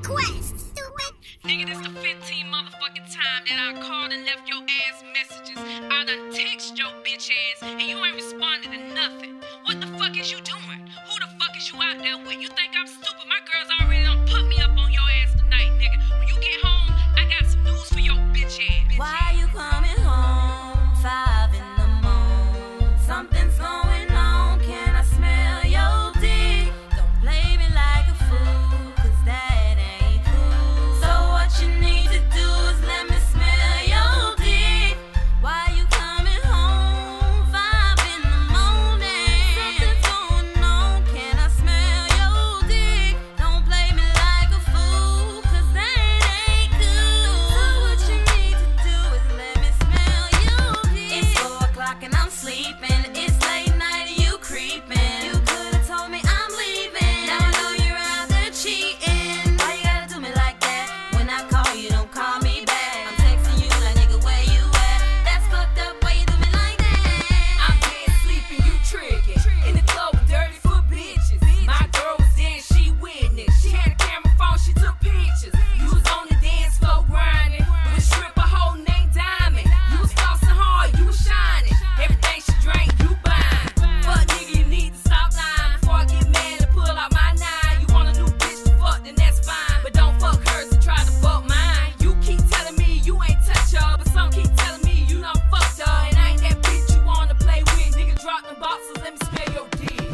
request, stupid. Nigga, this the 15th motherfucking time that I called and left your ass messages. I done text your bitch ass and you ain't responded to nothing. What the fuck is you doing? Who the fuck is you out there with? You think I'm stupid? My girls already done put me up on your ass tonight, nigga. When you get home, I got some news for your bitch ass. Why you coming home 5 in the morning? Something's going on. Can I smell your dick? Don't play me like a fool, cause that ain't cool. So what you need to do is let me smell your dick. Why you coming home 5 in the morning? Something's going on. Can I smell your dick? Don't play me like a fool, cause that ain't cool. So what you need to do is let me smell your dick. It's 4 o'clock and I'm sleeping. It's late night and you creeping. You could've told me I'm leaving. Now I know you're out there cheating. Why you gotta do me like that? When I call you, don't call me back. I'm texting you like, nigga, where you at? That's fucked up, why you do me like that? I'm dead sleeping, you tricking. In the club with dirty foot bitches. My girl was there and she witnessed. She had a camera phone, she took pictures. You was on the dance floor grinding with a stripper whole name Diamond. You was flossing hard, you was shining. Everything she drank, you buying. Fuck nigga, you need to stop lying before I get mad and pull out my 9. You want a new bitch to fuck, then that's fine. But don't fuck hers and try to fuck mine. You keep telling me you ain't touch her, but some keep telling me you done fucked her. And I ain't that bitch you wanna play with. Nigga, drop them boxes, let me smell your dick.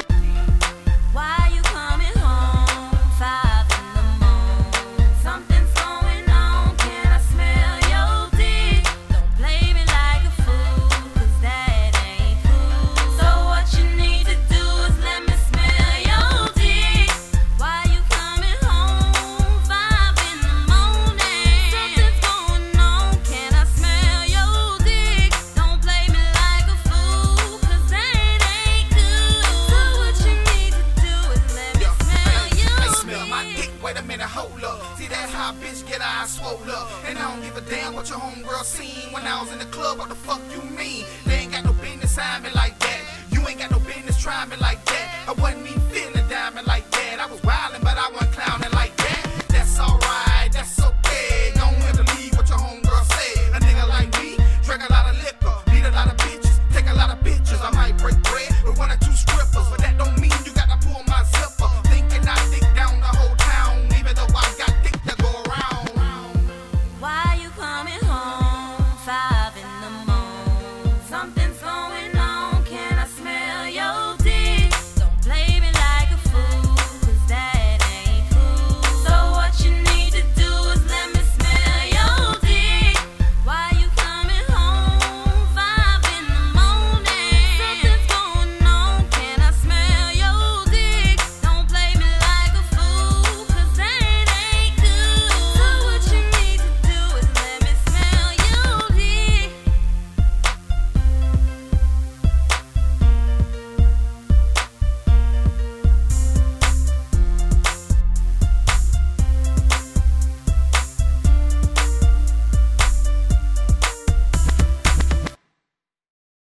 Why you coming home 5 in the morning? Something's going on. Can I smell your dick? Don't play me like a fool, cause that ain't cool. So what you need to do is let me smell your dick. Why you coming home 5 in the morning? Something's going on. Can I smell your dick? Don't play me like a fool, cause that ain't cool. So what you need to do is let me smell your I smell my dick. dick, wait a minute, hold up. See that hot bitch get her eyes swole up. And I don't give a damn what your homegirl seen when I was in the club, what the fuck you mean? They ain't got no business eyeing me like that. You ain't got no business trying me like that. I wasn't even feeling diamond like that. I was wildin', but I wasn't climbing.